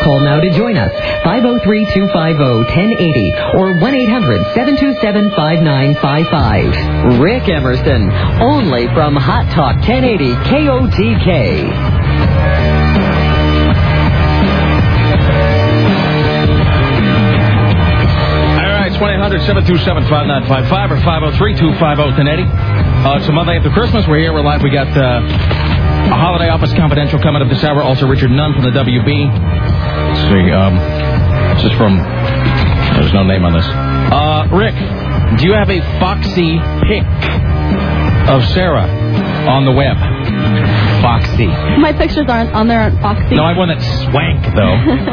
Call now to join us. 503-250-1080 or 1-800-727-5955. Rick Emerson, only from Hot Talk 1080 KOTK. 1-800-727-5955 or 503-250-1080. It's a Monday after Christmas. We're here. We're live. We got a Holiday Office Confidential coming up this hour. Also, Richard Nunn from the WB. Let's see. This is from... There's no name on this. Rick, do you have a foxy pic of Sarah on the web? Foxy. My pictures aren't foxy. No, I want that swank, though.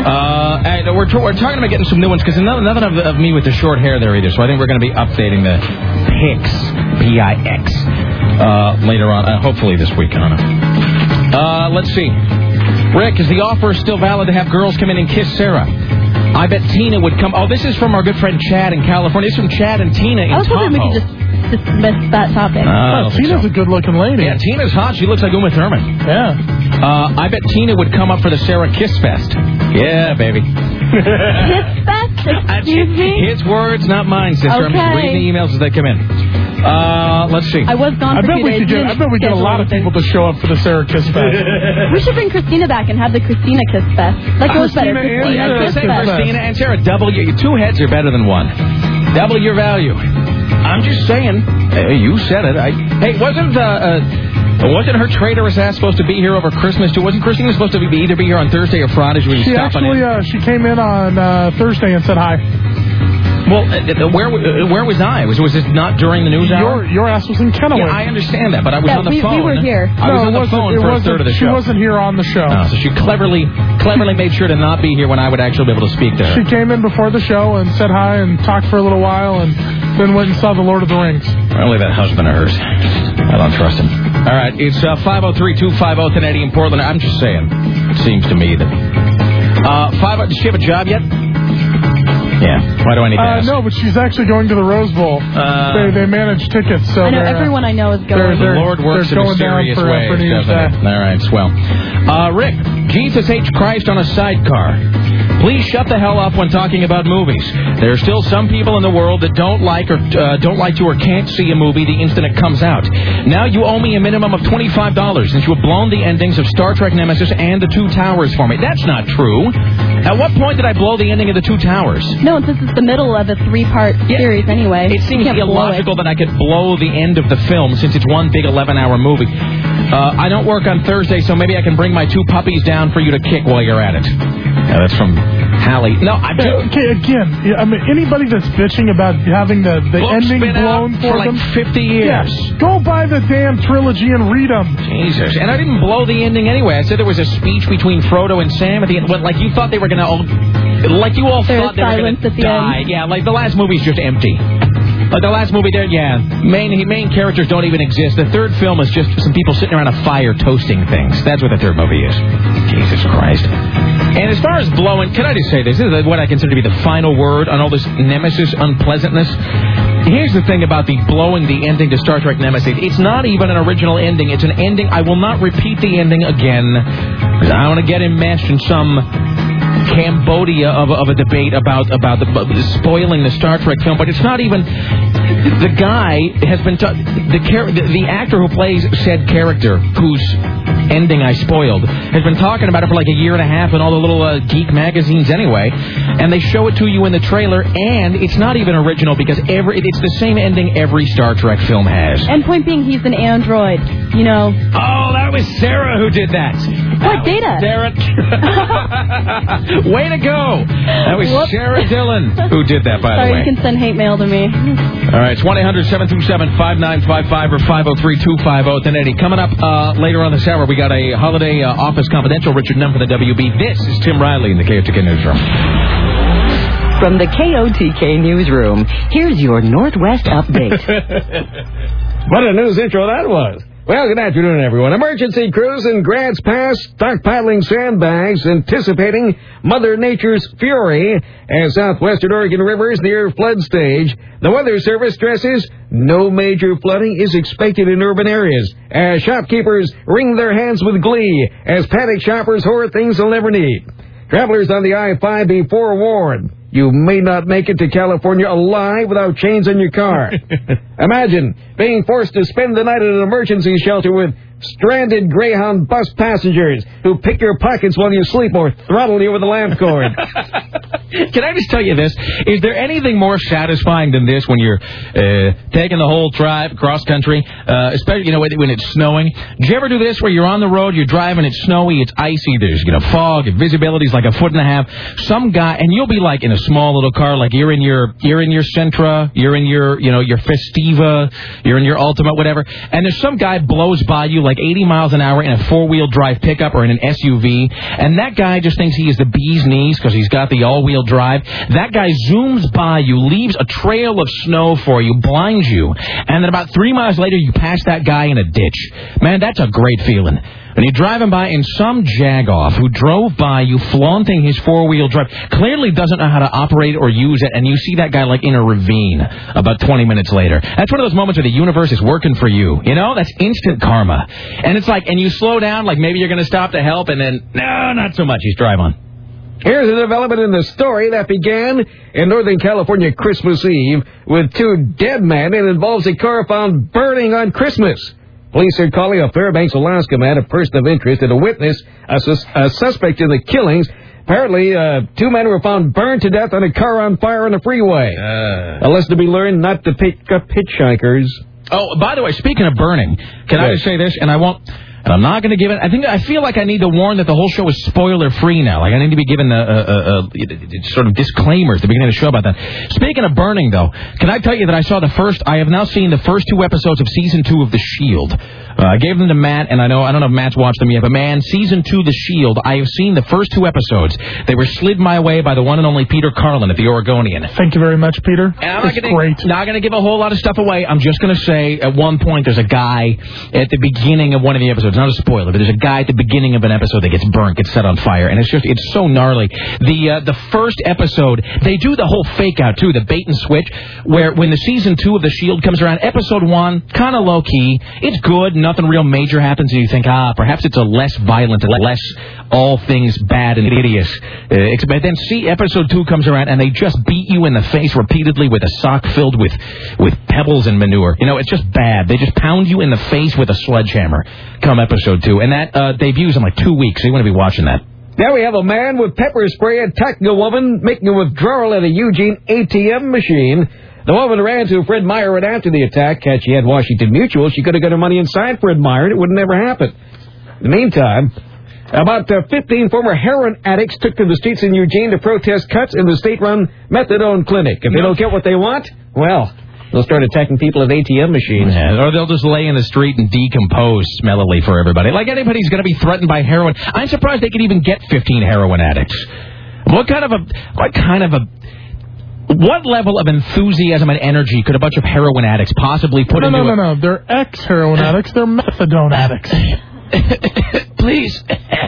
And we're talking about getting some new ones, because nothing of me with the short hair there either, so I think we're going to be updating the pics, P-I-X, later on, hopefully this week, Anna. Let's see. Rick, is the offer still valid to have girls come in and kiss Sarah? I bet Tina would come. Oh, this is from our good friend Chad in California. This is from Chad and Tina in Tahoe. I was hoping we could just dismiss that topic. Tina's a good-looking lady. Yeah, Tina's hot. She looks like Uma Thurman. Yeah. I bet Tina would come up for the Sarah Kiss Fest. Yeah, baby. Kiss Fest? Excuse me? His words, not mine, sister. Okay. I'm just reading the emails as they come in. Let's see. I was gone for 2 days. I bet we get a lot of people to show up for the Sarah Kiss Fest. We should bring Christina back and have the Christina Kiss Fest. Like, what's better? Christina and Sarah, double your 2 heads are better than 1. Double your value. I'm just saying. Hey, you said it. Hey, wasn't her traitorous ass supposed to be here over Christmas too? Wasn't Christina supposed to either be here on Thursday or Friday? She actually came in on Thursday and said hi. Well, where was I? Was this not during the news hour? Your ass was in Kennewick. Yeah, I understand that, but I was on the phone. We were here. I was on the phone for a third of the show. She wasn't here on the show. No, so she cleverly made sure to not be here when I would actually be able to speak to her. She came in before the show and said hi and talked for a little while and then went and saw The Lord of the Rings. Only that husband of hers. I don't trust him. All right, it's 503-250-1080 in Portland. I'm just saying. It seems to me that... does she have a job yet? Yeah. Why do I need to ask? No, but she's actually going to the Rose Bowl. They manage tickets. So I know everyone I know is going. The Lord works in mysterious ways, doesn't it? All right, swell. Rick, Jesus H. Christ on a sidecar. Please shut the hell up when talking about movies. There are still some people in the world that don't like to or can't see a movie the instant it comes out. Now you owe me a minimum of $25 since you have blown the endings of Star Trek Nemesis and The Two Towers for me. That's not true. At what point did I blow the ending of The Two Towers? No, since it's the middle of a 3-part series anyway. It seems illogical that I could blow the end of the film since it's one big 11-hour movie. I don't work on Thursday, so maybe I can bring my 2 puppies down for you to kick while you're at it. That's from Hallie. No, okay, again, I mean, anybody that's bitching about having the ending blown for like them 50 years. Yeah, go buy the damn trilogy and read them. Jesus. And I didn't blow the ending anyway. I said there was a speech between Frodo and Sam at the end. Like you thought they were going to all... Like you all thought they were going to die. Yeah, like the last movie's just empty. Like the last movie there, main characters don't even exist. The third film is just some people sitting around a fire toasting things. That's what the third movie is. Jesus Christ. And as far as blowing, can I just say this? This is what I consider to be the final word on all this Nemesis unpleasantness. Here's the thing about the blowing the ending to Star Trek Nemesis. It's not even an original ending. It's an ending. I will not repeat the ending again. I don't want to get enmeshed in some Cambodia of a debate about spoiling the Star Trek film, but it's not even. The guy has been the actor who plays said character, whose ending I spoiled, has been talking about it for like a year and a half in all the little geek magazines anyway, and they show it to you in the trailer, and it's not even original because it's the same ending every Star Trek film has. And point being, he's an android, you know. Oh, that was Sarah who did that. What, Data? Sarah. Way to go. That was Sarah Dillon who did that, by the way. Sorry, you can send hate mail to me. All right, it's 1-800-727-5955 or 503-250-1080. Coming up later on this hour, we got a Holiday Office Confidential. Richard Nunn for the WB. This is Tim Riley in the KOTK Newsroom. From the KOTK Newsroom, here's your Northwest Update. What a news intro that was. Well, good afternoon, everyone. Emergency crews in Grants Pass stockpiling sandbags, anticipating Mother Nature's fury as southwestern Oregon rivers near flood stage. The Weather Service stresses no major flooding is expected in urban areas as shopkeepers wring their hands with glee as panic shoppers hoard things they'll never need. Travelers on the I-5 be forewarned. You may not make it to California alive without chains in your car. Imagine being forced to spend the night at an emergency shelter with stranded Greyhound bus passengers who pick your pockets while you sleep or throttle you with a lamp cord. Can I just tell you this? Is there anything more satisfying than this when you're taking the whole drive cross country, especially when it's snowing? Do you ever do this where you're on the road, you're driving, it's snowy, it's icy, there's fog, visibility's like a foot and a half. Some guy, and you'll be like in a small little car, like you're in your Sentra, you're in your Festiva, you're in your Ultima, whatever, and there's some guy blows by you like 80 miles an hour in a four-wheel drive pickup or in an SUV, and that guy just thinks he is the bee's knees because he's got the all-wheel drive. That guy zooms by you, leaves a trail of snow for you, blinds you, and then about 3 miles later you pass that guy in a ditch. Man, that's a great feeling. And you're driving by, and some jagoff who drove by you flaunting his four-wheel drive clearly doesn't know how to operate or use it, and you see that guy like in a ravine about 20 minutes later. That's one of those moments where the universe is working for you. That's instant karma. And it's like, and you slow down, like maybe you're going to stop to help, and then, no, not so much. He's drive on. Here's a development in the story that began in Northern California Christmas Eve with 2 dead men and involves a car found burning on Christmas. Police are calling a Fairbanks, Alaska man a person of interest and a witness, a suspect in the killings. Apparently, 2 men were found burned to death on a car on fire on the freeway. A lesson to be learned, not to pick up hitchhikers. Oh, by the way, speaking of burning, can I just say this? And I'm not going to give it. I feel like I need to warn that the whole show is spoiler-free now. Like I need to be given sort of disclaimers at the beginning of the show about that. Speaking of burning, though, can I tell you that I have now seen the first 2 episodes of Season 2 of The Shield. I gave them to Matt, and I don't know if Matt's watched them yet, but man, Season 2 The Shield, I have seen the first 2 episodes. They were slid my way by the one and only Peter Carlin at the Oregonian. Thank you very much, Peter. It's great. Not going to give a whole lot of stuff away. I'm just going to say at one point there's a guy at the beginning of one of the episodes. Not a spoiler, but there's a guy at the beginning of an episode that gets burnt, gets set on fire, and it's so gnarly. The first episode, they do the whole fake out too, the bait and switch, where when the Season 2 of The Shield comes around, episode 1, kind of low key, it's good, nothing real major happens, and you think, perhaps it's a less violent, less all things bad and hideous. But then see, episode 2 comes around, and they just beat you in the face repeatedly with a sock filled with pebbles and manure. It's just bad. They just pound you in the face with a sledgehammer come episode 2. And that debuts in like 2 weeks, so you want to be watching that. Now we have a man with pepper spray attacking a woman making a withdrawal at a Eugene ATM machine. The woman ran to Fred Meyer right after the attack. Had she had Washington Mutual, she could have got her money inside Fred Meyer, and it would never happen. In the meantime, about 15 former heroin addicts took to the streets in Eugene to protest cuts in the state-run methadone clinic. If they don't get what they want, well, they'll start attacking people at ATM machines. Yeah, or they'll just lay in the street and decompose smellily for everybody. Like anybody's going to be threatened by heroin. I'm surprised they could even get 15 heroin addicts. What level of enthusiasm and energy could a bunch of heroin addicts possibly put into it? No. They're ex-heroin addicts. They're methadone addicts. Please.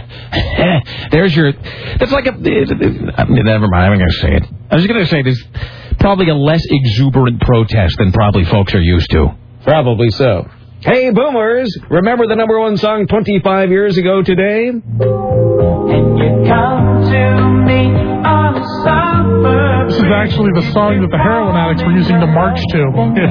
That's like never mind, I'm going to say it. I was going to say there's probably a less exuberant protest than probably folks are used to. Probably so. Hey, boomers, remember the #1 song 25 years ago today? And you come to me on a summer. This is actually the song that the heroin addicts were using to march to.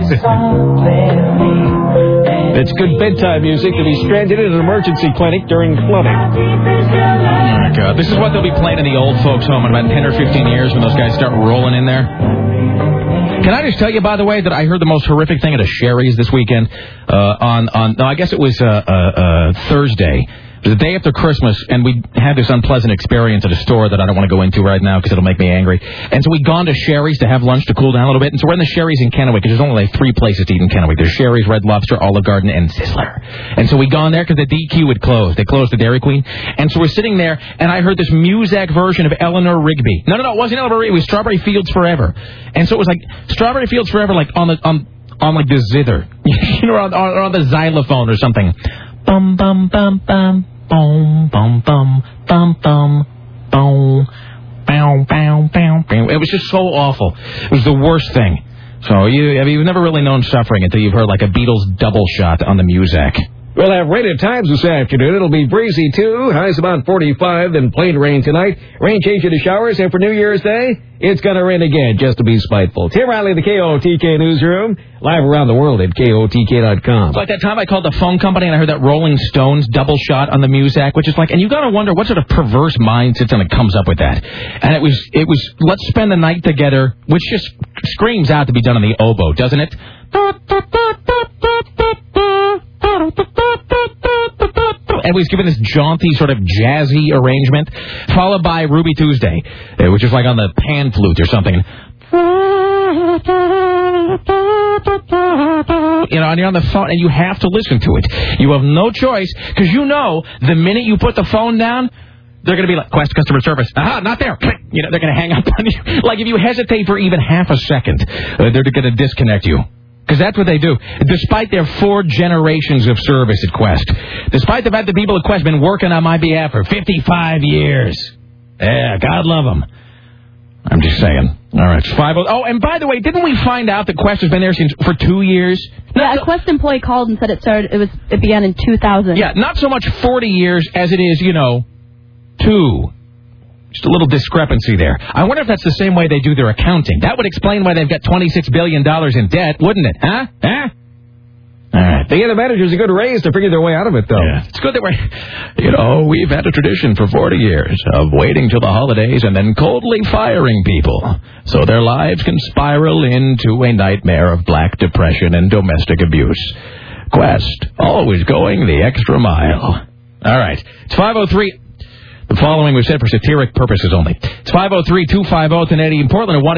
It's good bedtime music to be stranded in an emergency clinic during flooding. Oh, my God. This is what they'll be playing in the old folks' home in about 10 or 15 years when those guys start rolling in there. Can I just tell you, by the way, that I heard the most horrific thing at a Sherry's this weekend I guess it was Thursday. It was the day after Christmas, and we had this unpleasant experience at a store that I don't want to go into right now because it'll make me angry. And so we'd gone to Sherry's to have lunch to cool down a little bit. And so we're in the Sherry's in Kennewick, because there's only like 3 places to eat in Kennewick. There's Sherry's, Red Lobster, Olive Garden, and Sizzler. And so we'd gone there because the DQ had closed. They closed the Dairy Queen. And so we're sitting there, and I heard this Muzak version of Eleanor Rigby. No, it wasn't Eleanor Rigby. It was Strawberry Fields Forever. And so it was like Strawberry Fields Forever, like on like the zither, or on the xylophone or something. Bum bum bum bum. Boom, bum, bum, bum, bum, boom, bow, bow, bow. It was just so awful. It was the worst thing. So you've never really known suffering until you've heard like a Beatles double shot on the Muzak. We'll have rain at times this afternoon. It'll be breezy, too. Highs about 45, then plain rain tonight. Rain changing to showers, and for New Year's Day, it's going to rain again, just to be spiteful. Tim Riley, the KOTK Newsroom, live around the world at KOTK.com. It's like that time I called the phone company and I heard that Rolling Stones double shot on the Muzak, which is like, and you got to wonder what sort of perverse mind sits and comes up with that. And it was, let's spend the night together, which just screams out to be done on the oboe, doesn't it? And was given this jaunty, sort of jazzy arrangement, followed by Ruby Tuesday, which is like on the pan flute or something. You know, and you're on the phone, and you have to listen to it. You have no choice, because you know the minute you put the phone down, they're going to be like, Quest customer service. Aha, not there. You know, they're going to hang up on you. Like, if you hesitate for even half a second, they're going to disconnect you. Because that's what they do. Despite their 4 generations of service at Quest. Despite the fact that people at Quest have been working on my behalf for 55 years. Yeah, God love them. I'm just saying. All right, 50. Oh, and by the way, didn't we find out that Quest has been there for 2 years? Yeah, a Quest employee called and said it began in 2000. Yeah, not so much 40 years as it is, 2. Just a little discrepancy there. I wonder if that's the same way they do their accounting. That would explain why they've got $26 billion in debt, wouldn't it? Huh? All right. They give the managers a good raise to figure their way out of it, though. Yeah. It's good that we've had a tradition for 40 years of waiting till the holidays and then coldly firing people so their lives can spiral into a nightmare of black depression and domestic abuse. Quest, always going the extra mile. All right. It's 5:03. The following was said for satiric purposes only. It's 503-250-1080 in Portland at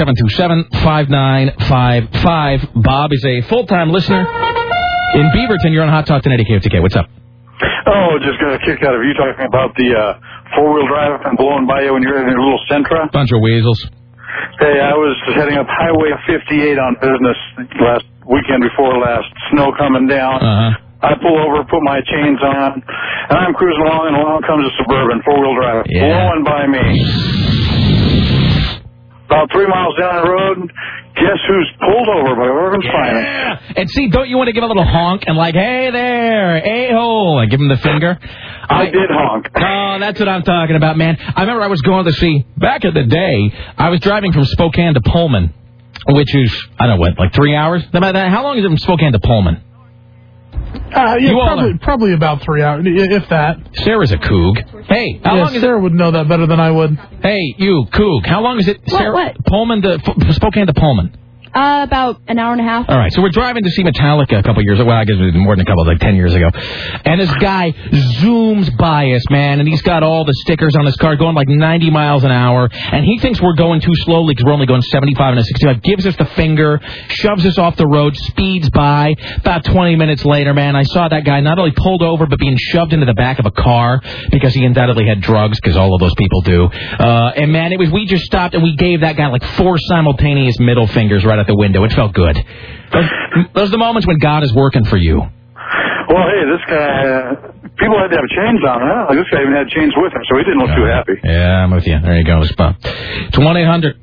1-800-727-5955. Bob is a full-time listener in Beaverton. You're on Hot Talk 1080 KOTK. What's up? Oh, just got a kick out of you talking about the four-wheel drive and blowing by you when you're in your little Sentra. Bunch of weasels. Hey, I was heading up Highway 58 on business last weekend before last. Snow coming down. Uh-huh. I pull over, put my chains on, and I'm cruising along, and along comes a Suburban, four-wheel drive, blowing by me. About 3 miles down the road, guess who's pulled over by Oregon Finance? And see, don't you want to give a little honk and like, hey there, a-hole, and give him the finger? I did honk. Oh, that's what I'm talking about, man. I remember I was going to see, back in the day, I was driving from Spokane to Pullman, which is, I don't know what, like 3 hours? How long is it from Spokane to Pullman? Probably about 3 hours, if that. Sarah's a coog. Hey, how long is Sarah would know that better than I would. Hey, you, coog. How long is it, Sarah? What? Spokane to Pullman? About an hour and a half. All right, so we're driving to see Metallica a couple years ago. Well, I guess it was more than a couple, like 10 years ago. And this guy zooms by us, man, and he's got all the stickers on his car going like 90 miles an hour. And he thinks we're going too slowly because we're only going 75 and a 65. Gives us the finger, shoves us off the road, speeds by. About 20 minutes later, man, I saw that guy not only pulled over, but being shoved into the back of a car because he undoubtedly had drugs, because all of those people do. And, man, we just stopped and we gave that guy like 4 simultaneous middle fingers right out the window. It felt good. Those are the moments when God is working for you. Well, hey, this guy, people had to have chains on, huh? Like, this guy even had chains with him, so he didn't look too happy. Yeah, I'm with you. There you go. It's 1-800.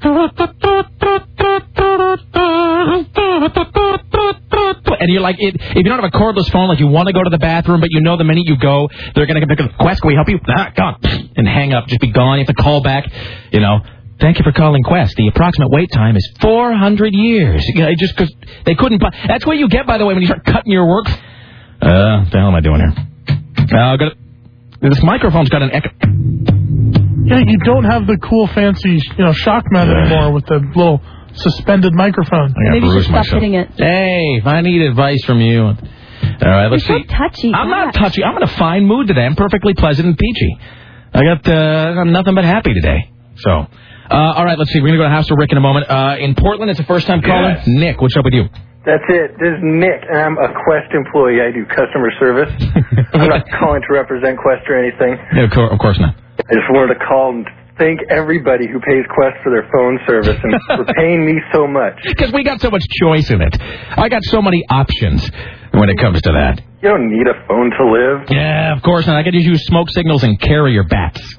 And you're like, if you don't have a cordless phone, like you want to go to the bathroom, but you know the minute you go, they're going to get the Quest, can we help you? Gone. And hang up, just be gone. You have to call back, Thank you for calling Quest. The approximate wait time is 400 years. Just because they couldn't buy. That's what you get, by the way, when you start cutting your work. What the hell am I doing here? This microphone's got an echo. Yeah, you don't have the cool, fancy, shock mount anymore with the little suspended microphone. Maybe you should stop hitting it. Hey, if I need advice from you. All right, let's see. You're so touchy. I'm not touchy. I'm in a fine mood today. I'm perfectly pleasant and peachy. I'm nothing but happy today. So. All right, let's see. We're going to go to House of Rick in a moment. In Portland, it's a first-time caller. Yes. Nick, what's up with you? That's it. This is Nick, and I'm a Quest employee. I do customer service. I'm not calling to represent Quest or anything. Yeah, of course not. I just wanted to call and thank everybody who pays Quest for their phone service and for paying me so much. Because we got so much choice in it. I got so many options when it comes to that. You don't need a phone to live. Yeah, of course not. I could just use smoke signals and carrier bats.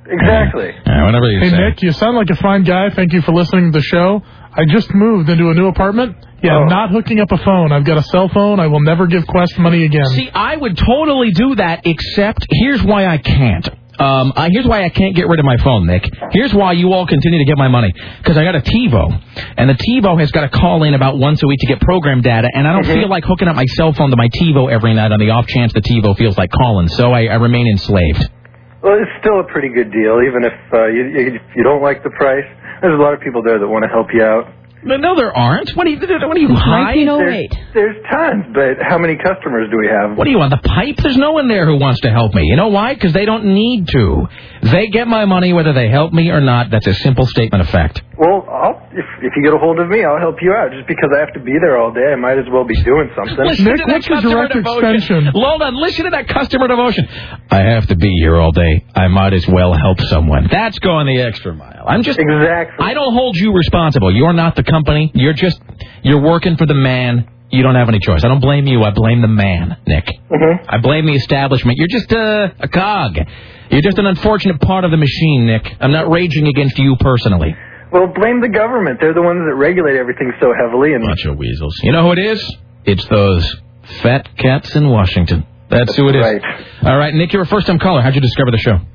Exactly. Whatever you say. say. Hey, Nick, you sound like a fine guy. Thank you for listening to the show. I just moved into a new apartment. Yeah, I'm not hooking up a phone. I've got a cell phone. I will never give Quest money again. See, I would totally do that, except here's why I can't. Here's why I can't get rid of my phone, Nick. Here's why you all continue to get my money. Because I got a TiVo, and the TiVo has got to call in about once a week to get program data, and I don't feel like hooking up my cell phone to my TiVo every night on the off chance the TiVo feels like calling, so I remain enslaved. Well, it's still a pretty good deal, even if you don't like the price. There's a lot of people there that want to help you out. No, there aren't. What are you high? 1908. There's tons, but how many customers do we have? What are you, on the pipe? There's no one there who wants to help me. You know why? Because they don't need to. They get my money whether they help me or not. That's a simple statement of fact. Well, if you get a hold of me, I'll help you out. Just because I have to be there all day, I might as well be doing something. Nick, what's your direct extension? Hold on, listen to that customer devotion. I have to be here all day. I might as well help someone. That's going the extra mile. Exactly. I don't hold you responsible. You're not the company. You're working for the man. You don't have any choice. I don't blame you. I blame the man, Nick. I blame the establishment. You're just a cog. You're just an unfortunate part of the machine, Nick. I'm not raging against you personally. Well, blame the government. They're the ones that regulate everything so heavily. And bunch of weasels. You know who it is? It's those fat cats in Washington. That's who it is. Right. All right, Nick, you're a first-time caller. How'd you discover the show?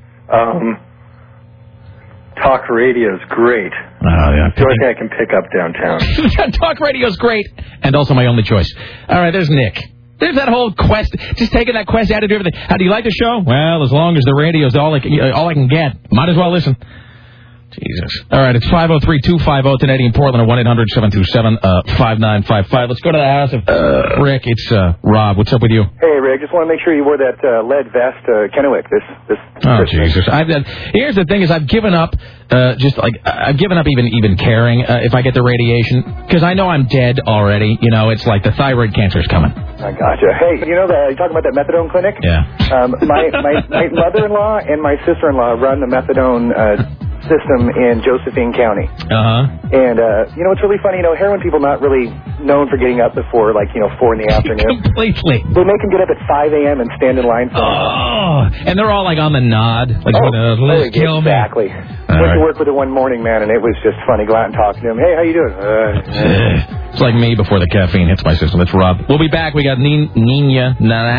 Talk radio's great. Oh, yeah. I feel like I can pick up downtown. Talk radio's great, and also my only choice. All right, there's Nick. There's that whole Quest, just taking that Quest attitude, everything. How do you like the show? Well, as long as the radio's all I can get. Might as well listen. Jesus. All right, it's 503-250-1080 in Portland, or 1-800-727-5955. Let's go to the house of Rick. It's Rob. What's up with you? Hey, Rick. Just want to make sure you wore that lead vest, Kennewick. This. Oh, Jesus. Here's the thing: is I've given up. I've given up even caring if I get the radiation, because I know I'm dead already. You know, it's like the thyroid cancer's coming. I gotcha. Hey, you know you talking about that methadone clinic? Yeah. My mother-in-law and my sister-in-law run the methadone system in Josephine County. And you know, it's really funny. You know, heroin people not really known for getting up before 4 in the afternoon. Completely. They make them get up at 5 a.m. and stand in line for. Oh, and they're all like on the nod, like kill me. Exactly. Went to work with her one morning, man, and it was just funny. Go out and talk to him. Hey, how you doing? It's like me before the caffeine hits my system. It's Rob. We'll be back. We got Nina.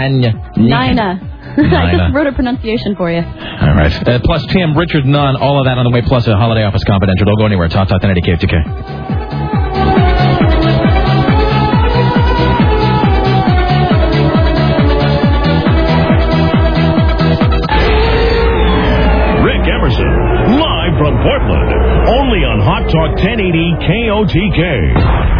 I just wrote a pronunciation for you. All right. Plus Tim, Richard Nunn, all of that on the way, plus a Holiday Office Confidential. Don't go anywhere. Talk 1080 KFTK. Live from Portland, only on Hot Talk 1080 KOTK.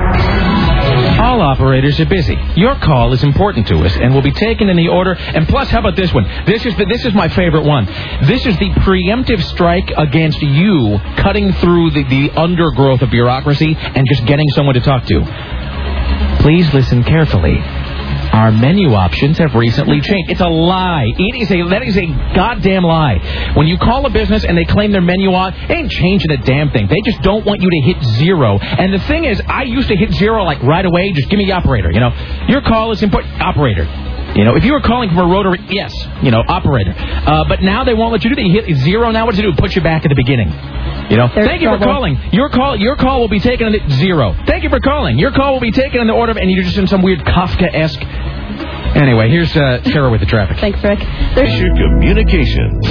All operators are busy. Your call is important to us and will be taken in the order. And plus, how about this one? This is my favorite one. This is the preemptive strike against you cutting through the undergrowth of bureaucracy and just getting someone to talk to. Please listen carefully. Our menu options have recently changed. It's a lie. That is a goddamn lie. When you call a business and they claim their menu on, they ain't changing a damn thing. They just don't want you to hit zero. And the thing is, I used to hit zero like right away. Just give me operator. You know, your call is important. Operator. You know, if you were calling from a rotary, yes, you know, operator. But now they won't let you do that. You hit zero. Now what does it do? Put you back at the beginning. You know, thank you for calling. Your call will be taken at zero. Thank you for calling. Your call will be taken in the order of, and you're just in some weird Kafka-esque. Anyway, here's Tara with the traffic. Thanks, Rick. Communications.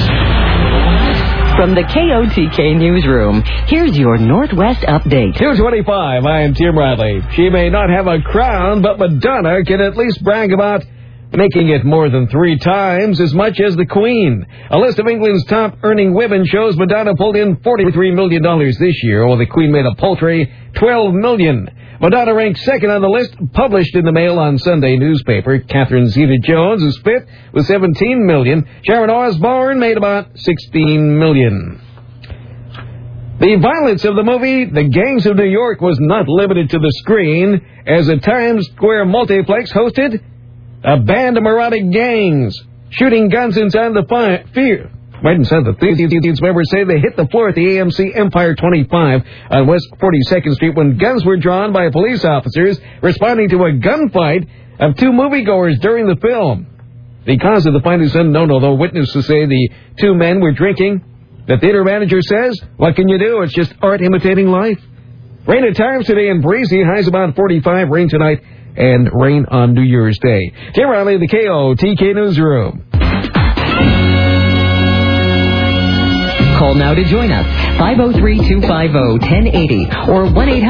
From the KOTK newsroom, here's your Northwest update. 2:25. I am Tim Riley. She may not have a crown, but Madonna can at least brag about making it more than 3 times as much as the Queen. A list of England's top-earning women shows Madonna pulled in $43 million this year, while the Queen made a paltry $12 million. Madonna ranked second on the list, published in the Mail on Sunday newspaper. Catherine Zeta-Jones is fifth with $17 million. Sharon Osbourne made about $16 million. The violence of the movie The Gangs of New York was not limited to the screen, as the Times Square multiplex hosted a band of neurotic gangs shooting guns inside the theater. Right inside the theater. Members say they hit the floor at the AMC Empire 25 on West 42nd Street when guns were drawn by police officers responding to a gunfight of 2 moviegoers during the film. The cause of the fight is unknown, although witnesses say the 2 men were drinking The theater manager says, what can you do? It's just art imitating life. Rain at times today and breezy. Highs about 45. Rain tonight and rain on New Year's Day. Jim Riley, the KOTK Newsroom. Call now to join us, 503-250-1080 or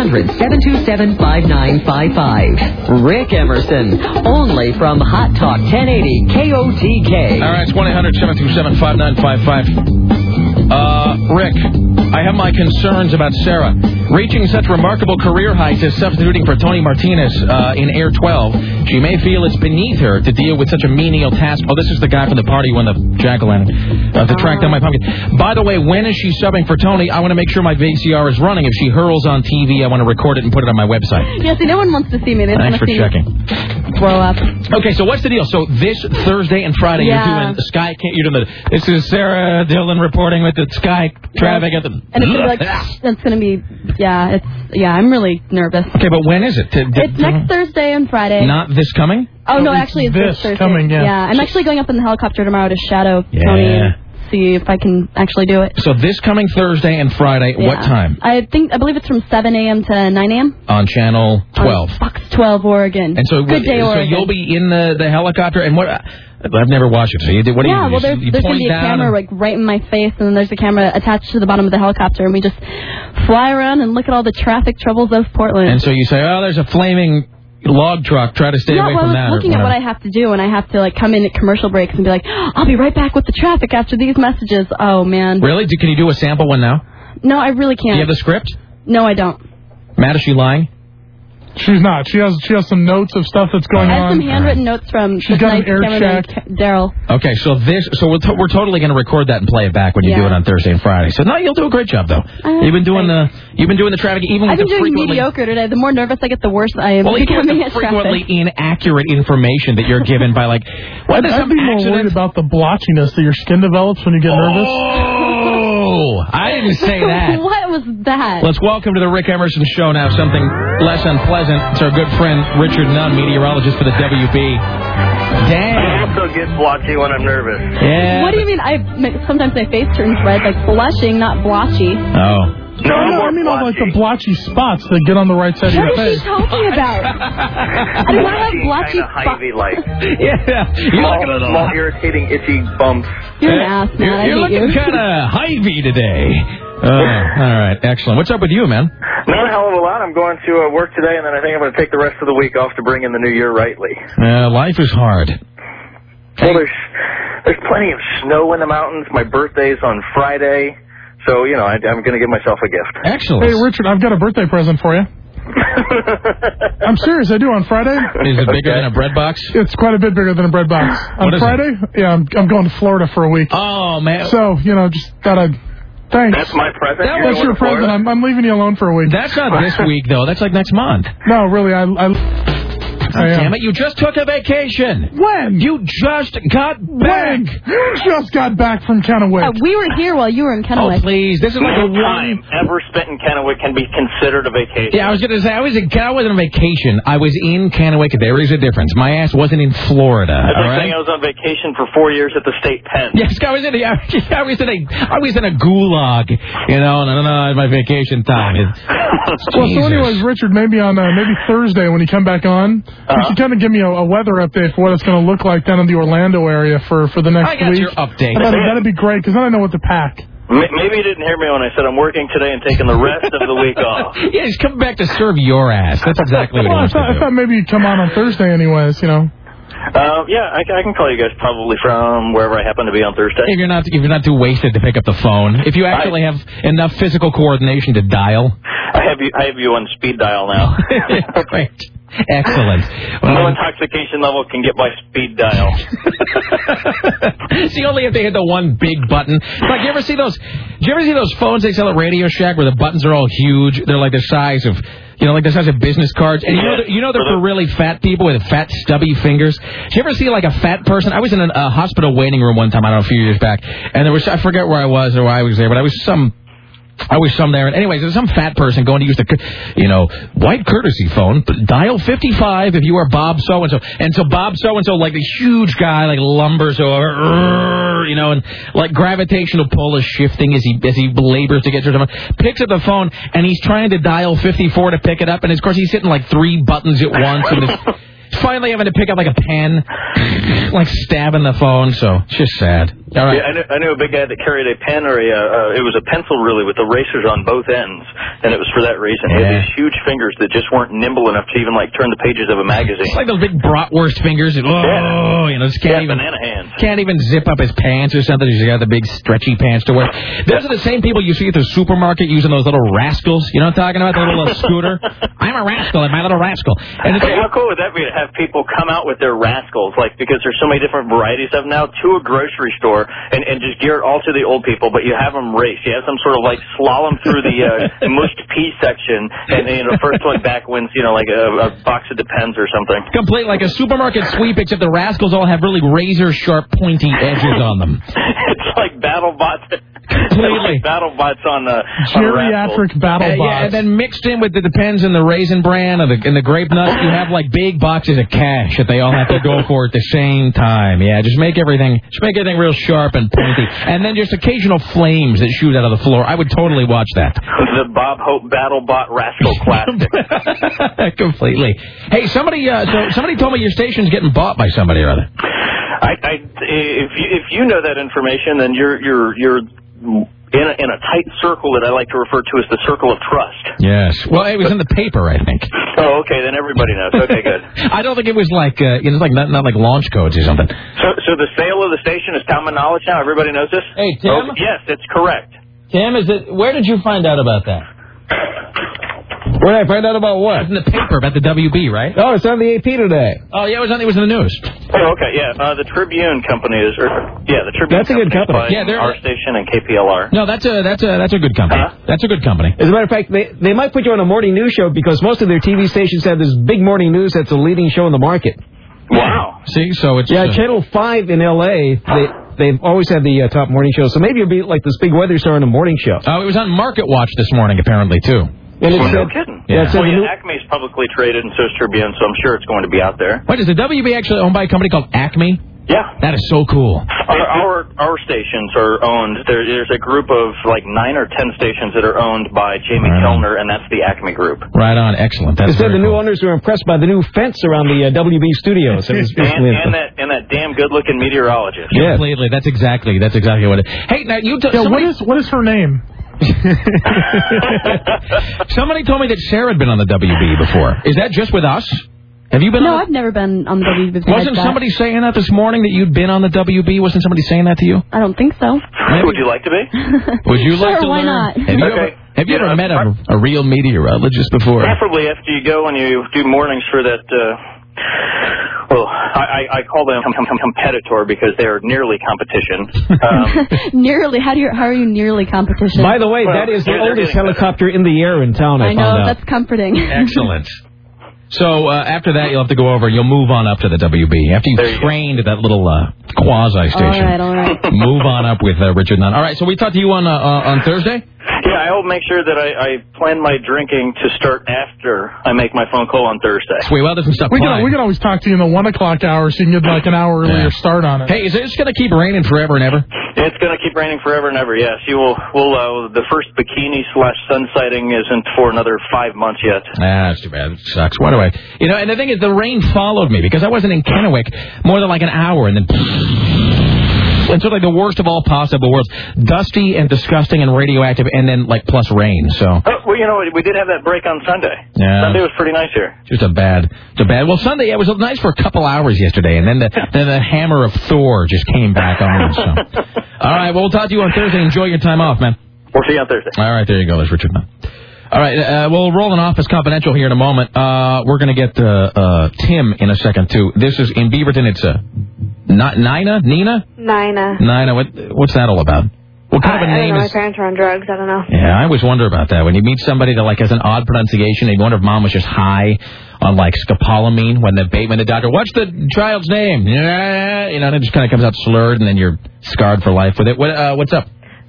1-800-727-5955. Rick Emerson, only from Hot Talk 1080 KOTK. All right, it's 1-800-727-5955. Rick, I have my concerns about Sarah. Reaching such remarkable career heights as substituting for Tony Martinez in Air 12, she may feel it's beneath her to deal with such a menial task. Oh, this is the guy from the party when the jack-o'-lantern to track down my pumpkin. By the way, when is she subbing for Tony? I want to make sure my VCR is running. If she hurls on TV, I want to record it and put it on my website. Yeah, see, no one wants to see me. They Thanks for checking. Blow up. Okay, so what's the deal? So this Thursday and Friday, you're doing the Sky. You're doing this is Sarah Dillon reporting with the Sky traffic at the. And it's gonna be like that's gonna be I'm really nervous. Okay, but when is it? It's next Thursday and Friday. Not this coming? Oh no, actually it's this Thursday. Coming, yeah. Yeah, I'm actually going up in the helicopter tomorrow to shadow Tony and see if I can actually do it. So this coming Thursday and Friday, what time? I believe it's from 7 a.m. to 9 a.m. On Channel 12. On Fox 12 Oregon. And so Good Day Oregon. So you'll be in the helicopter, and what? I've never watched it. So you did what do you do? Yeah, well, there's going to be a camera like right in my face, and then there's a camera attached to the bottom of the helicopter, and we just fly around and look at all the traffic troubles of Portland. And so you say, oh, there's a flaming log truck. Try to stay away from that. I was looking at what I have to do, and I have to like come in at commercial breaks and be like, I'll be right back with the traffic after these messages. Oh man. Really? Can you do a sample one now? No, I really can't. Do you have the script? No, I don't. Matt, is she lying? She's not. She has some notes of stuff that's going on. I have some handwritten notes from She's got an air check. Daryl. Okay, so we're totally going to record that and play it back when you do it on Thursday and Friday. So no, you'll do a great job though. You've been doing the traffic even. I've been doing mediocre today. The more nervous I get, the worse I am becoming at frequently inaccurate information that you're given by like. I'd be more worried about the blotchiness that your skin develops when you get nervous. Oh, I didn't say that. What was that? Let's welcome to the Rick Emerson Show now something less unpleasant. It's our good friend Richard Nunn, meteorologist for the WB. Damn. I also get blotchy when I'm nervous. Yeah. What do you mean? Sometimes my face turns red, like blushing, not blotchy. Oh. No, I mean all like the blotchy spots that get on the right side of your face. What is she talking about? I don't have blotchy spots. Yeah. Small, irritating, itchy bumps. You're an ass, man. You're looking kind of Hy-Vee today. All right, excellent. What's up with you, man? Not a hell of a lot. I'm going to work today, and then I think I'm going to take the rest of the week off to bring in the new year rightly. Life is hard. Well, there's plenty of snow in the mountains. My birthday's on Friday. So, I'm going to give myself a gift. Excellent. Hey, Richard, I've got a birthday present for you. I'm serious, I do, on Friday. Is it bigger than a bread box? It's quite a bit bigger than a bread box. On Friday, I'm going to Florida for a week. Oh, man. So, just thought I'd... Thanks. That's my present. That's your present. I'm leaving you alone for a week. That's not this week, though. That's like next month. No, really, damn it, you just took a vacation. When? You just got back. You just got back from Kennewick. We were here while you were in Kennewick. Oh, please. This is like no time ever spent in Kennewick can be considered a vacation. Yeah, I was going to say, I wasn't on vacation. I was in Kennewick. There is a difference. My ass wasn't in Florida. That's like saying I was on vacation for 4 years at the state pen. Yes, I was in a gulag, no, my vacation time. Well, so anyways, Richard, maybe Thursday when you come back on, you should kind of give me a weather update for what it's going to look like down in the Orlando area for the next week. I got your update. That'd be great, because then I know what to pack. Maybe you didn't hear me when I said I'm working today and taking the rest of the week off. Yeah, he's coming back to serve your ass. That's exactly what he wants to do. I thought maybe you'd come on Thursday anyways, Yeah, I can call you guys probably from wherever I happen to be on Thursday. If you're not too wasted to pick up the phone. If you actually have enough physical coordination to dial. I have you on speed dial now. Great. Excellent. No intoxication level can get by speed dial. See, only if they hit the one big button. Like, do you ever see those phones they sell at Radio Shack where the buttons are all huge? They're like the size of, like the size of business cards. And they're for really fat people with fat, stubby fingers. Do you ever see like a fat person? I was in a hospital waiting room one time, I don't know, a few years back, and I forget where I was or why I was there, but I was some I was some there. Anyways, there's some fat person going to use the, white courtesy phone. But dial 55 if you are Bob so-and-so. And so Bob so-and-so, like the huge guy, like lumbers over, and like gravitational pull is shifting as he labors to get to someone. Picks up the phone, and he's trying to dial 54 to pick it up. And, of course, he's hitting like 3 buttons at once. And finally having to pick up like a pen, like stabbing the phone. So it's just sad. All right. Yeah, I knew a big guy that carried a pen or it was a pencil really with erasers on both ends, and it was for that reason. He had these huge fingers that just weren't nimble enough to even like turn the pages of a magazine. It's like those big bratwurst fingers. Just banana hands. Can't even zip up his pants or something. He's got the big stretchy pants to wear. Those are the same people you see at the supermarket using those little rascals. You know what I'm talking about? The little scooter. I'm a rascal, and my little rascal. And how cool would that be to have people come out with their rascals, like because there's so many different varieties of them now, to a grocery store and just gear it all to the old people, but you have them race. You have some sort of like slalom through the mushed pea section, and first one back wins, like a box of Depends or something. Complete like a supermarket sweep, except the rascals all have really razor sharp pointy edges on them. It's like BattleBots. Completely. Like BattleBots on geriatric BattleBots. Yeah, and then mixed in with the Depends and the Raisin Bran and the Grape Nuts, you have like big boxes of cash that they all have to go for at the same time. Yeah, just make everything real sharp and pointy, and then just occasional flames that shoot out of the floor. I would totally watch that. The Bob Hope BattleBot Rascal Classic. Completely. Hey, somebody told me your station's getting bought by somebody or other. If you know that information, then you're in a tight circle that I like to refer to as the circle of trust. Yes. Well, it was in the paper, I think. Oh, okay. Then everybody knows. Okay, good. I don't think it was like it's like not like launch codes or something. So the sale of the station is common knowledge now. Everybody knows this. Hey, Tim. Oh, yes, it's correct. Tim, where did you find out about that? Where did I find out about what? It's in the paper about the WB, right? Oh, it's on the AP today. Oh, yeah, it was in the news. Oh, okay, yeah. The Tribune Company the Tribune. That's a good company. Yeah, they're our station and KPLR. No, that's a good company. Huh? That's a good company. As a matter of fact, they might put you on a morning news show because most of their TV stations have this big morning news that's a leading show in the market. Wow. See, so it's Channel 5 in L.A. They've always had the top morning show, so maybe it'll be like this big weather star on a morning show. Oh, it was on Market Watch this morning, apparently, too. And no kidding. Yeah. Acme's publicly traded, and so is Tribune, so I'm sure it's going to be out there. Wait, is the WB actually owned by a company called Acme? Yeah. That is so cool. Our stations are owned. There's a group of like 9 or 10 stations that are owned by Jamie Kellner, and that's the Acme Group. Right on. Excellent. That's the new owners were impressed by the new fence around the WB studios. and that damn good-looking meteorologist. Yes. Completely. That's exactly what it is. Hey, now you what is her name? Somebody told me that Sarah had been on the WB before. Is that just with us? Have you been? No, I've never been on the WB before. Wasn't somebody saying that this morning that you'd been on the WB? Wasn't somebody saying that to you? I don't think so. Maybe. Would you like to be? Would you like to why learn? Not? Have you ever met a real meteorologist before? Preferably after you go and you do mornings for that. I call them competitor because they are nearly competition. Nearly? How are you nearly competition? By the way, that is the oldest helicopter in the air in town. I know, found out. That's comforting. Excellent. So after that, you'll have to go over. You'll move on up to the WB after you've trained at that little quasi station. All right. Move on up with Richard Nunn. All right. So we talked to you on Thursday. Yeah, I will make sure that I plan my drinking to start after I make my phone call on Thursday. Sweet. Well, doesn't stop. We can always talk to you in the 1 o'clock hour so you can get like an hour earlier start on it. Hey, is it just going to keep raining forever and ever? It's going to keep raining forever and ever. Yes, you will. The first bikini/sun sighting isn't for another 5 months yet. That's too bad. It sucks. Why do I? And the thing is, the rain followed me because I wasn't in Kennewick more than like an hour, and then. And so like the worst of all possible worlds, dusty and disgusting and radioactive, and then like plus rain. So. Well, we did have that break on Sunday. Yeah. Sunday was pretty nice here. Just a bad. Well, Sunday it was nice for a couple hours yesterday, and then the hammer of Thor just came back on. So. All right, well, we'll talk to you on Thursday. Enjoy your time off, man. We'll see you on Thursday. All right, there you go. There's Richard Nunn. All right, we'll roll an Office Confidential here in a moment. We're going to get Tim in a second, too. This is in Beaverton. It's Nina? Nina, what's that all about? What kind of a name I don't know. is... My parents are on drugs. I don't know. Yeah, I always wonder about that. When you meet somebody that, like, has an odd pronunciation, and you wonder if mom was just high on, like, scopolamine when the doctor, what's the child's name? Yeah, and it just kind of comes out slurred, and then you're scarred for life with it. What's up?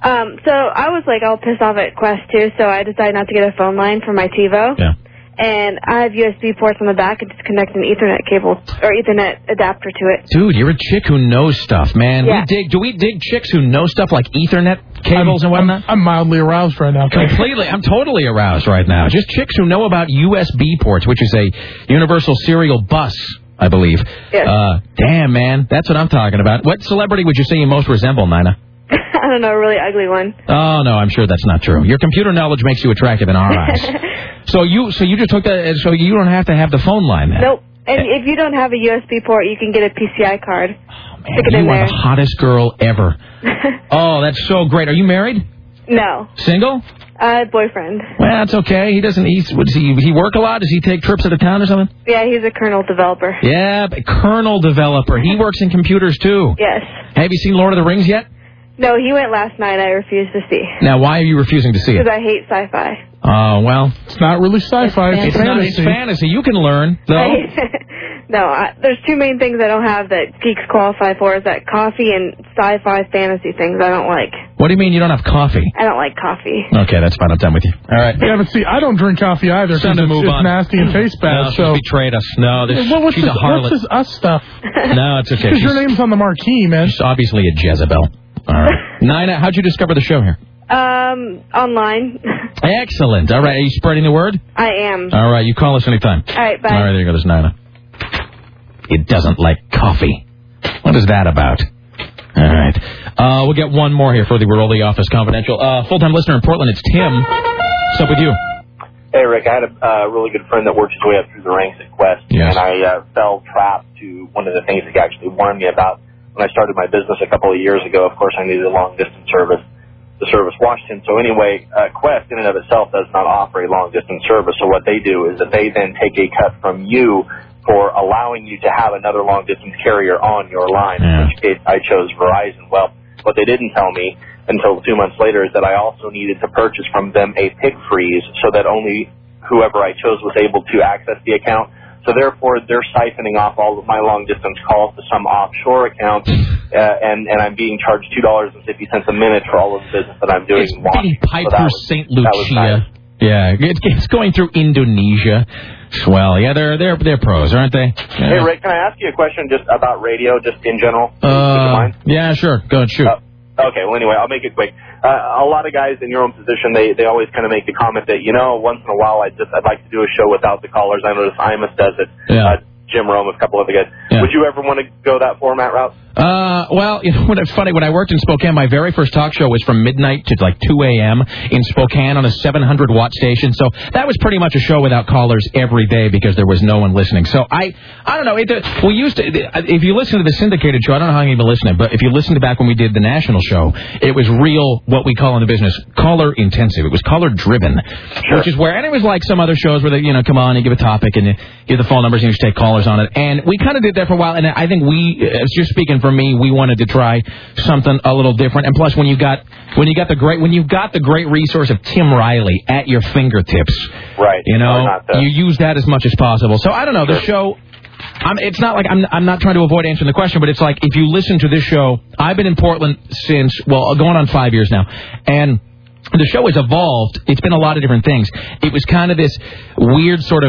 So I was like all pissed off at Quest, too, so I decided not to get a phone line for my TiVo. Yeah. And I have USB ports on the back and just connect an Ethernet cable or Ethernet adapter to it. Dude, you're a chick who knows stuff, man. Yeah. Do we dig chicks who know stuff like Ethernet cables and whatnot? I'm mildly aroused right now. Completely. I'm totally aroused right now. Just chicks who know about USB ports, which is a universal serial bus, I believe. Yes. Damn, man. That's what I'm talking about. What celebrity would you say you most resemble, Nina? I don't know, a really ugly one. Oh, no, I'm sure that's not true. Your computer knowledge makes you attractive in our eyes. So you just took that, so you don't have to have the phone line then? Nope. And if you don't have a USB port, you can get a PCI card. Oh, man, Stick it in you are there. the hottest girl ever. Oh, that's so great. Are you married? No. Single? Boyfriend. Well, that's okay. Does he work a lot? Does he take trips out of town or something? Yeah, he's a kernel developer. Yeah, kernel developer. He works in computers, too. Yes. Have you seen Lord of the Rings yet? No, he went last night. I refused to see. Now, why are you refusing to see it? Because I hate sci-fi. Oh, well. It's not really sci-fi. It's fantasy. It's fantasy. You can learn, though. There's two main things I don't have that geeks qualify for, is that coffee and sci-fi fantasy things I don't like. What do you mean you don't have coffee? I don't like coffee. Okay, that's fine. I'm done with you. All right. Yeah, but see, I don't drink coffee either because it's nasty and tastes bad. No, she's betrayed us. No, she's a harlot. What's this us stuff? No, it's okay. Because your name's on the marquee, man. She's obviously a Jezebel. All right. Nina, how'd you discover the show here? Online. Excellent. All right. Are you spreading the word? I am. All right. You call us anytime. All right, bye. All right, there you go. There's Nina. It doesn't like coffee. What is that about? All right. We'll get one more here for the We're the Office Confidential. Full-time listener in Portland, it's Tim. What's up with you? Hey, Rick, I had a really good friend that worked his way up through the ranks at Quest, yes. And I fell trap to one of the things he actually warned me about. When I started my business a couple of years ago, of course, I needed a long-distance service to service Washington. So anyway, Quest in and of itself does not offer a long-distance service. So what they do is that they then take a cut from you for allowing you to have another long-distance carrier on your line, in which case I chose Verizon. Well, what they didn't tell me until 2 months later is that I also needed to purchase from them a pick freeze so that only whoever I chose was able to access the account. So therefore, they're siphoning off all of my long-distance calls to some offshore account, and I'm being charged $2.50 a minute for all of the business that I'm doing. It's being piped through St. Lucia. Yeah, it's going through Indonesia. Swell. Yeah, they're pros, aren't they? Yeah. Hey, Rick, can I ask you a question just about radio, just in general? Yeah, sure. Go ahead, shoot. Okay, well, anyway, I'll make it quick. A lot of guys in your own position, they always kind of make the comment that, once in a while I'd like to do a show without the callers. I notice Imus does it. Yeah. Jim Rome, a couple of the guys. Yeah. Would you ever want to go that format route? Well, it's funny. When I worked in Spokane, my very first talk show was from midnight to like 2 a.m. in Spokane on a 700-watt station. So that was pretty much a show without callers every day because there was no one listening. So I don't know. We used to, if you listen to the syndicated show, I don't know how you've been listening, but if you listen to back when we did the national show, it was real, what we call in the business, caller intensive. It was caller driven, which is where, and it was like some other shows where they, come on, you give a topic and you give the phone numbers and you just take callers on it. And we kind of did that for a while. And I think just speaking for me, we wanted to try something a little different. And plus, when you've got the great resource of Tim Riley at your fingertips, right? You use that as much as possible. So I don't know the show. It's not like I'm not trying to avoid answering the question, but it's like if you listen to this show, I've been in Portland since going on 5 years now, and the show has evolved. It's been a lot of different things. It was kind of this weird sort of,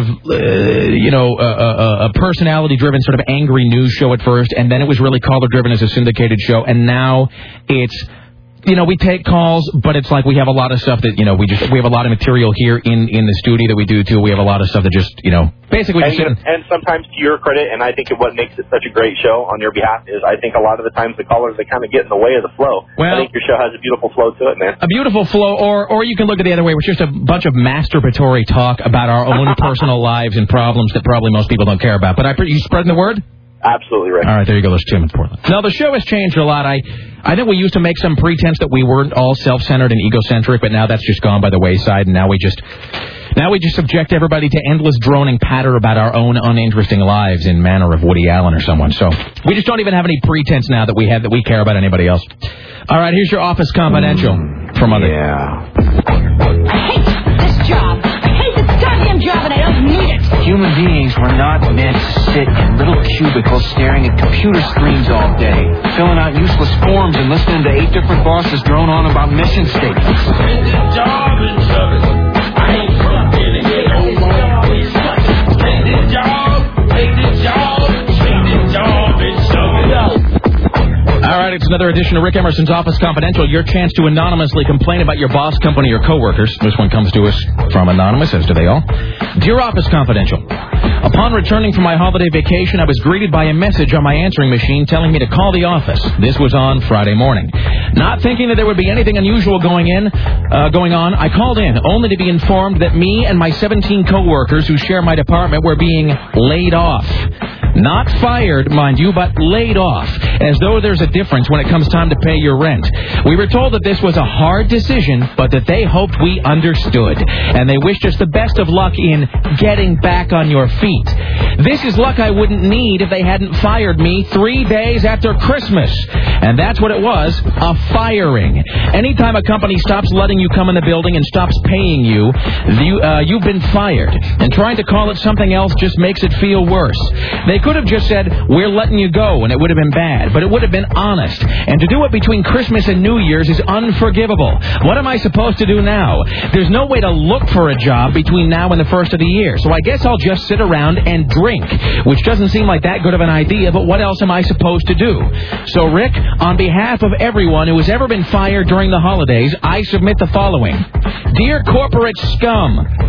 a personality-driven sort of angry news show at first, and then it was really caller-driven as a syndicated show, and now it's, we take calls, but it's like we have a lot of stuff that, we have a lot of material here in the studio that we do, too. We have a lot of stuff that just, basically just... And sometimes, to your credit, and I think what makes it such a great show on your behalf is I think a lot of the times the callers, they kind of get in the way of the flow. Well, I think your show has a beautiful flow to it, man. A beautiful flow, or you can look at it the other way, which is just a bunch of masturbatory talk about our own personal lives and problems that probably most people don't care about. But you spreading the word? Absolutely right. All right, there you go. There's Tim in Portland. Now, the show has changed a lot. I think we used to make some pretense that we weren't all self-centered and egocentric, but now that's just gone by the wayside, and now we just subject everybody to endless droning patter about our own uninteresting lives in manner of Woody Allen or someone. So we just don't even have any pretense now that we care about anybody else. All right, here's your Office Confidential from other. Yeah. I hate this job. I hate this goddamn job, and I don't need it. Human beings were not meant to sit in little cubicles staring at computer screens all day, filling out useless forms and listening to 8 different bosses drone on about mission statements. All right, it's another edition of Rick Emerson's Office Confidential. Your chance to anonymously complain about your boss, company, or coworkers. This one comes to us from Anonymous, as do they all. Dear Office Confidential, upon returning from my holiday vacation, I was greeted by a message on my answering machine telling me to call the office. This was on Friday morning. Not thinking that there would be anything unusual going on, I called in, only to be informed that me and my 17 coworkers who share my department were being laid off. Not fired, mind you, but laid off, as though there's a difference when it comes time to pay your rent. We were told that this was a hard decision, but that they hoped we understood, and they wished us the best of luck in getting back on your feet. This is luck I wouldn't need if they hadn't fired me 3 days after Christmas. And that's what it was, a firing. Anytime a company stops letting you come in the building and stops paying you, you've been fired. And trying to call it something else just makes it feel worse. They could have just said, we're letting you go, and it would have been bad, but it would have been honest. And to do it between Christmas and New Year's is unforgivable. What am I supposed to do now? There's no way to look for a job between now and the first of the year, so I guess I'll just sit around and drink, which doesn't seem like that good of an idea, but what else am I supposed to do? So, Rick, on behalf of everyone who has ever been fired during the holidays, I submit the following. Dear corporate scum,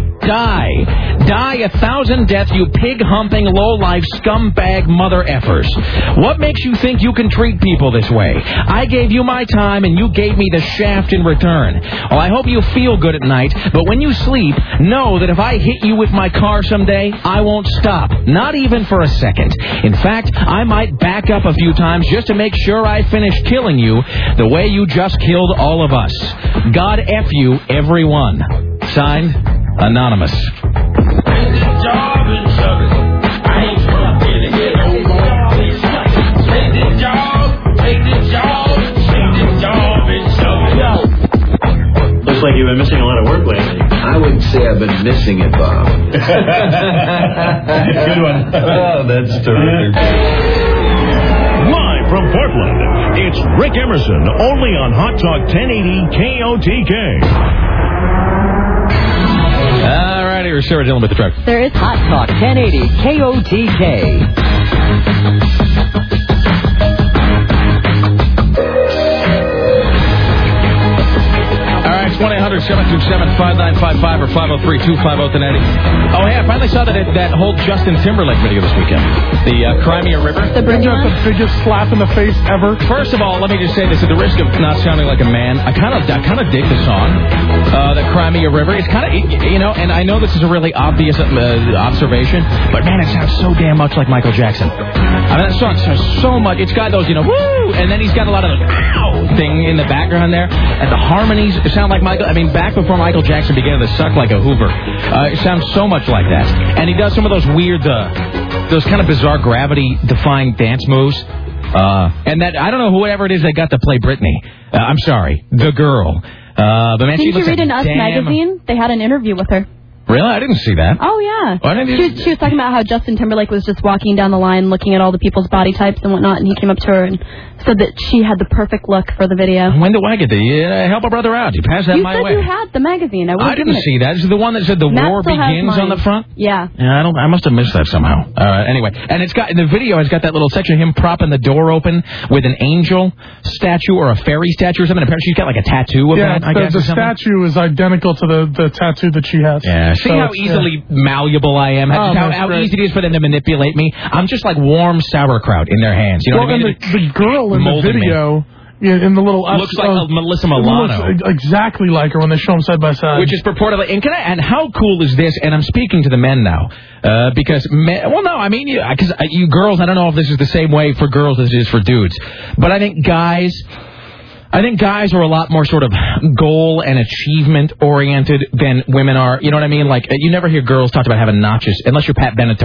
Die 1,000 deaths, you pig-humping, low-life, scumbag mother-effers. What makes you think you can treat people this way? I gave you my time, and you gave me the shaft in return. Well, I hope you feel good at night, but when you sleep, know that if I hit you with my car someday, I won't stop. Not even for a second. In fact, I might back up a few times just to make sure I finish killing you the way you just killed all of us. God F you, everyone. Signed, Anonymous. Looks like you've been missing a lot of work lately. I wouldn't say I've been missing it, Bob. Good one. Oh, that's terrific. Live from Portland, it's Rick Emerson, only on Hot Talk 1080 KOTK. All right, here's Sarah Dillon with the truck. There is Hot Talk 1080 KOTK. All right, it's 1-800-727-5955 or 503-250-1080. Oh, hey, I finally saw that whole Justin Timberlake video this weekend. The Crimea River. The biggest slap in the face ever. First of all, let me just say this, at the risk of not sounding like a man, I kind of dig the song, the Crimea River. It's kind of, and I know this is a really obvious observation, but man, it sounds so damn much like Michael Jackson. I mean, that song sounds so much. It's got those, woo, and then he's got a lot of those ow thing in the background there, and the harmonies sound like Michael. I mean, back before Michael Jackson began to suck like a Hoover, it sounds so much like that. And he does some of those weird, those kind of bizarre gravity-defying dance moves. And that, I don't know whoever it is that got to play Britney. I'm sorry, the girl. But man, Didn't you read in Us magazine? They had an interview with her. Really? I didn't see that. Oh, yeah. She was talking about how Justin Timberlake was just walking down the line looking at all the people's body types and whatnot, and he came up to her and said that she had the perfect look for the video. When do I get to help a brother out? You pass that my way. You said you had the magazine. I didn't see that. Is it the one that said the war begins on the front? Yeah. Yeah, I must have missed that somehow. Anyway, and it's got in the video. It's got that little section of him propping the door open with an angel statue or a fairy statue or something. Apparently, she's got like a tattoo of that. I guess the statue is identical to the tattoo that she has. Yeah. See how easily malleable I am. How easy it is for them to manipulate me. I'm just like warm sauerkraut in their hands. You know what I mean? The girl in the video, in the little looks like Melissa Milano. Looks exactly like her when they show them side by side. Which is purportedly. And how cool is this? And I'm speaking to the men now, because you girls. I don't know if this is the same way for girls as it is for dudes, but I think guys are a lot more sort of goal and achievement oriented than women are. You know what I mean? Like, you never hear girls talk about having notches unless you're Pat Benatar.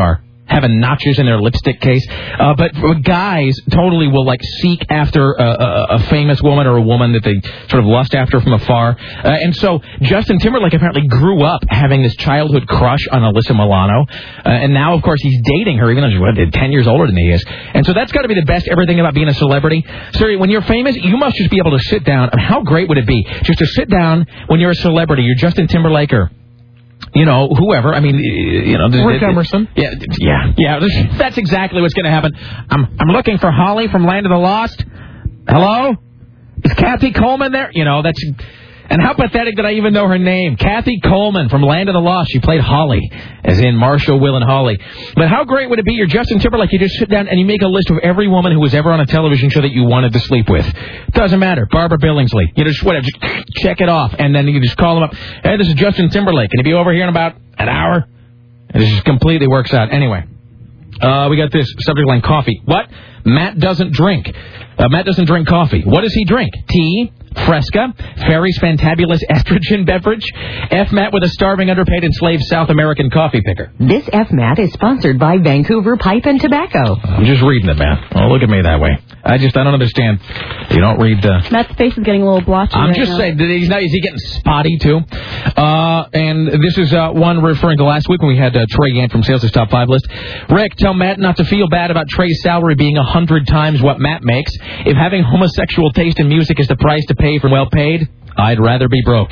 having notches in their lipstick case. But guys totally will, like, seek after a famous woman or a woman that they sort of lust after from afar. And so Justin Timberlake apparently grew up having this childhood crush on Alyssa Milano. And now, of course, he's dating her, even though she's 10 years older than he is. And so that's got to be the best ever thing about being a celebrity. So when you're famous, you must just be able to sit down. I mean, how great would it be just to sit down when you're a celebrity, you're Justin Timberlake or, you know, whoever. I mean, you know, Rick Emerson. Yeah. That's exactly what's going to happen. I'm looking for Holly from Land of the Lost. Hello? Is Kathy Coleman there? You know, that's... And how pathetic that I even know her name. Kathy Coleman from Land of the Lost. She played Holly, as in Marshall, Will, and Holly. But how great would it be? You're Justin Timberlake. You just sit down and you make a list of every woman who was ever on a television show that you wanted to sleep with. Doesn't matter. Barbara Billingsley. You just, whatever, just check it off. And then you just call them up. Hey, this is Justin Timberlake. Can you be over here in about an hour? And it just completely works out. Anyway, we got this subject line, coffee. What? Matt doesn't drink. Matt doesn't drink coffee. What does he drink? Tea? Fresca, Fairy's fantabulous estrogen beverage, F-Mat with a starving, underpaid, enslaved South American coffee picker. This F-Mat is sponsored by Vancouver Pipe and Tobacco. I'm just reading it, man. Oh, look at me that way. I don't understand. You don't read the... Matt's face is getting a little blotchy. I'm just saying, is he getting spotty, too? And this is one referring to last week when we had Trey Yant from Sales' Top 5 list. Rick, tell Matt not to feel bad about Trey's salary being 100 times what Matt makes. If having homosexual taste in music is the price to pay for well paid, I'd rather be broke.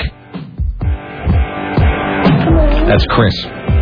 That's Chris.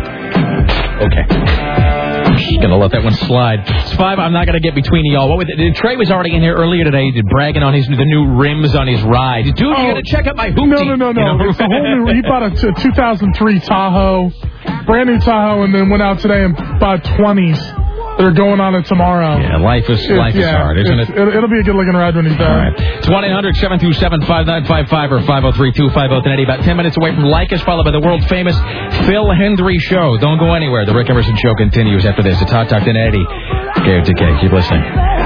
Okay. Just gonna let that one slide. It's 5. I'm not gonna get between y'all. Trey was already in here earlier today, bragging on the new rims on his ride. Dude, you gotta check out my hoopty. No. You know? It's a whole new. He bought a 2003 Tahoe, brand new Tahoe, and then went out today and bought 20s. They're going on it tomorrow. Yeah, life is hard, isn't it? It'll be a good-looking ride when he's done. All right. It's 1-800-727-5955 or 503-250-1080. About 10 minutes away from Lycus, followed by the world-famous Phil Hendry Show. Don't go anywhere. The Rick Emerson Show continues after this. It's Hot Talk 1080. KOTK. Keep listening.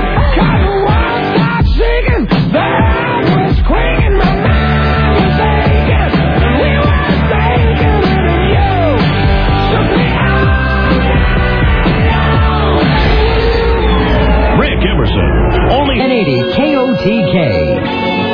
Only 1080 KOTK.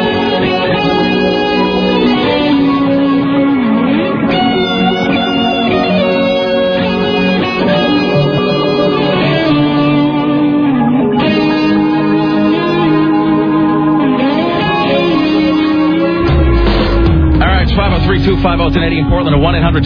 All right, it's 503-250-1080 in Portland,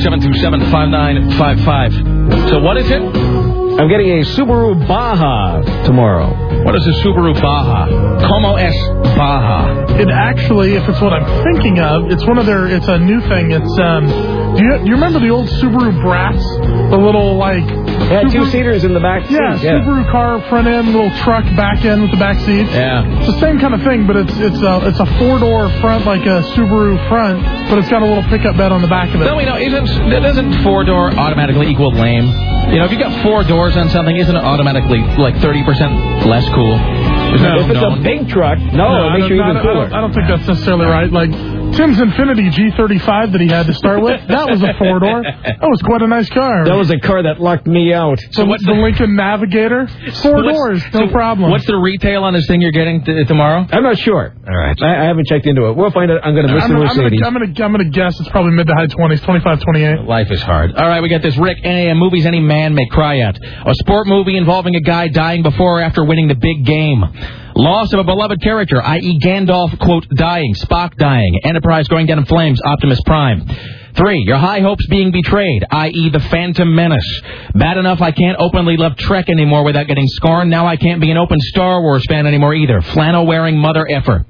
1-800-727-5955. So what is it? I'm getting a Subaru Baja tomorrow. What is a Subaru Baja? Como es Baja? It actually, if it's what I'm thinking of, it's it's a new thing. It's, do you remember the old Subaru Brats? The little, like... Yeah, two-seaters in the back seat. Yeah, Subaru car front end, little truck back end with the back seats. Yeah. It's the same kind of thing, but it's a four-door front, like a Subaru front, but it's got a little pickup bed on the back of it. No, doesn't four-door automatically equal lame? You know, if you got 4 doors on something, isn't it automatically like 30% less cool? If it's a big truck, it makes you even cooler. I don't think that's necessarily right. Like Tim's Infiniti G35 that he had to start with, that was a 4-door. That was quite a nice car. That was a car that locked me out. So what's the Lincoln Navigator? 4 doors, no problem. What's the retail on this thing you're getting tomorrow? I'm not sure. All right. I haven't checked into it. We'll find out. I'm going to miss the Mercedes. I'm going to guess it's probably mid to high 20s, 25, 28. Life is hard. All right, we got this. Rick, movies any man may cry at. A sport movie involving a guy dying before or after winning the big game. Loss of a beloved character, i.e. Gandalf, quote, dying, Spock dying, Enterprise going down in flames, Optimus Prime. 3, your high hopes being betrayed, i.e. the Phantom Menace. Bad enough I can't openly love Trek anymore without getting scorned. Now I can't be an open Star Wars fan anymore either. Flannel-wearing mother effer.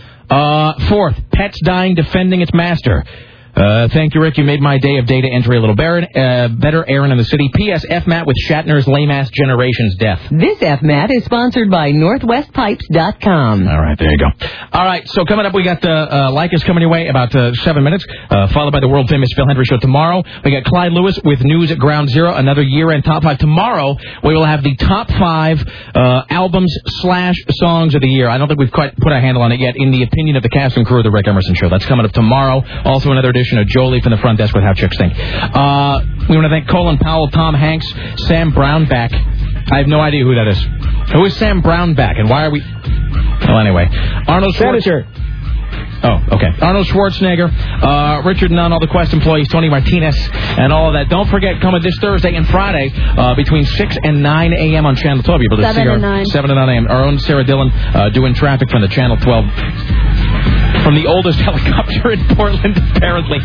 4th, pets dying defending its master. Thank you, Rick. You made my day of data entry a little better. Aaron in the city. P.S. F-Mat with Shatner's lame-ass generation's death. This F-Mat is sponsored by NorthwestPipes.com. All right, there you go. All right, so coming up, we got Lycus coming your way about 7 minutes, followed by the world-famous Phil Hendry Show tomorrow. We got Clyde Lewis with News at Ground Zero, another year-end top 5. Tomorrow, we will have the top 5 albums/songs of the year. I don't think we've quite put a handle on it yet, in the opinion of the cast and crew of the Rick Emerson Show. That's coming up tomorrow. Also, another edition of Jolie from the front desk with How Chicks Think. We want to thank Colin Powell, Tom Hanks, Sam Brownback. I have no idea who that is. Who is Sam Brownback, and why are we... Well, anyway. Arnold Schwarzenegger. Oh, okay. Arnold Schwarzenegger, Richard Nunn, all the Quest employees, Tony Martinez, and all of that. Don't forget, coming this Thursday and Friday between 6 and 9 a.m. on Channel 12. You'll be able to see our 7 and 9 a.m. Our own Sarah Dillon doing traffic from the Channel 12. From the oldest helicopter in Portland, apparently.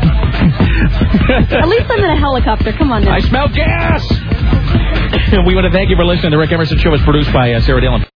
At least I'm in a helicopter. Come on now. I smell gas! We want to thank you for listening. The Rick Emerson Show is produced by Sarah Dillon.